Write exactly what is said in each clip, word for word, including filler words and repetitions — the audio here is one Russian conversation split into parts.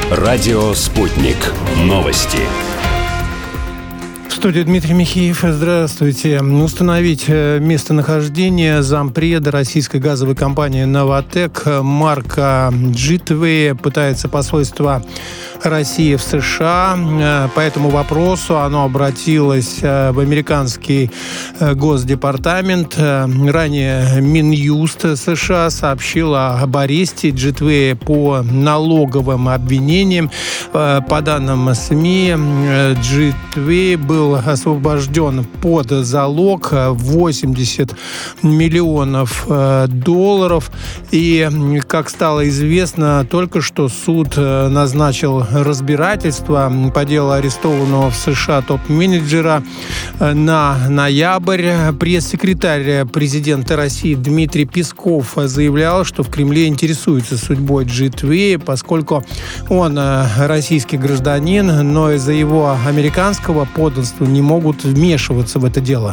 Радио «Спутник». Новости. В студии Дмитрий Михеев. Здравствуйте. Установить местонахождение зампреда российской газовой компании «Новатэк» Марка Джитвея пытается посольство России в США. По этому вопросу оно обратилось в американский Госдепартамент. Ранее Минюст США сообщила об аресте Джитвея по налоговым обвинениям. По данным СМИ, Джитвей был освобожден под залог восемьдесят миллионов долларов. И, как стало известно, только что суд назначил разбирательство по делу арестованного в США топ-менеджера на ноябрь. Пресс-секретарь президента России Дмитрий Песков заявлял, что в Кремле интересуется судьбой Джитвея, поскольку он российский гражданин, но из-за его американского подданства не могут вмешиваться в это дело.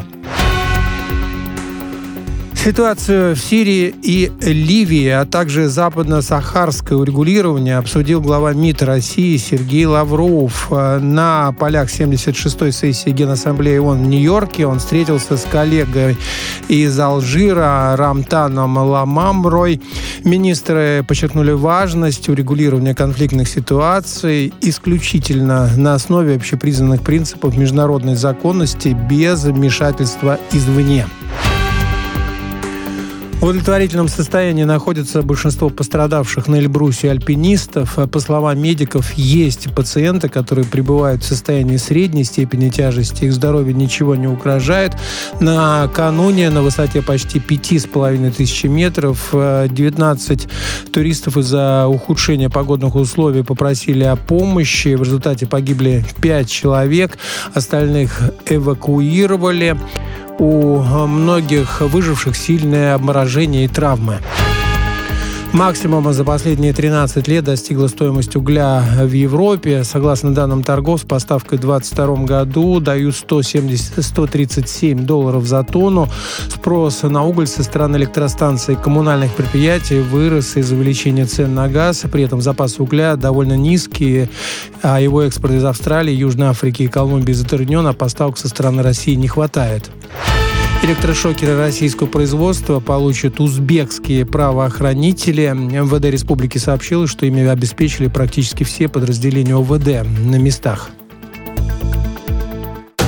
Ситуацию в Сирии и Ливии, а также западно-сахарское урегулирование обсудил глава МИД России Сергей Лавров. На полях семьдесят шестой сессии Генассамблеи ООН в Нью-Йорке он встретился с коллегой из Алжира Рамтаном Ламамрой. Министры подчеркнули важность урегулирования конфликтных ситуаций исключительно на основе общепризнанных принципов международной законности без вмешательства извне. В удовлетворительном состоянии находится большинство пострадавших на Эльбрусе альпинистов. По словам медиков, есть пациенты, которые пребывают в состоянии средней степени тяжести. Их здоровью ничего не угрожает. Накануне на высоте почти пяти с половиной тысяч метров девятнадцать туристов из-за ухудшения погодных условий попросили о помощи. В результате погибли пять человек. Остальных эвакуировали. У многих выживших сильное обморожение и травмы. Максимума за последние тринадцать лет достигла стоимость угля в Европе. Согласно данным торговцев, поставкой в две тысячи двадцать втором году дают сто семьдесят - сто тридцать семь долларов за тонну. Спрос на уголь со стороны электростанций и коммунальных предприятий вырос из-за увеличения цен на газ. При этом запасы угля довольно низкие, а его экспорт из Австралии, Южной Африки и Колумбии затруднен, а поставок со стороны России не хватает. Электрошокеры российского производства получат узбекские правоохранители. МВД республики сообщило, что ими обеспечили практически все подразделения ОВД на местах.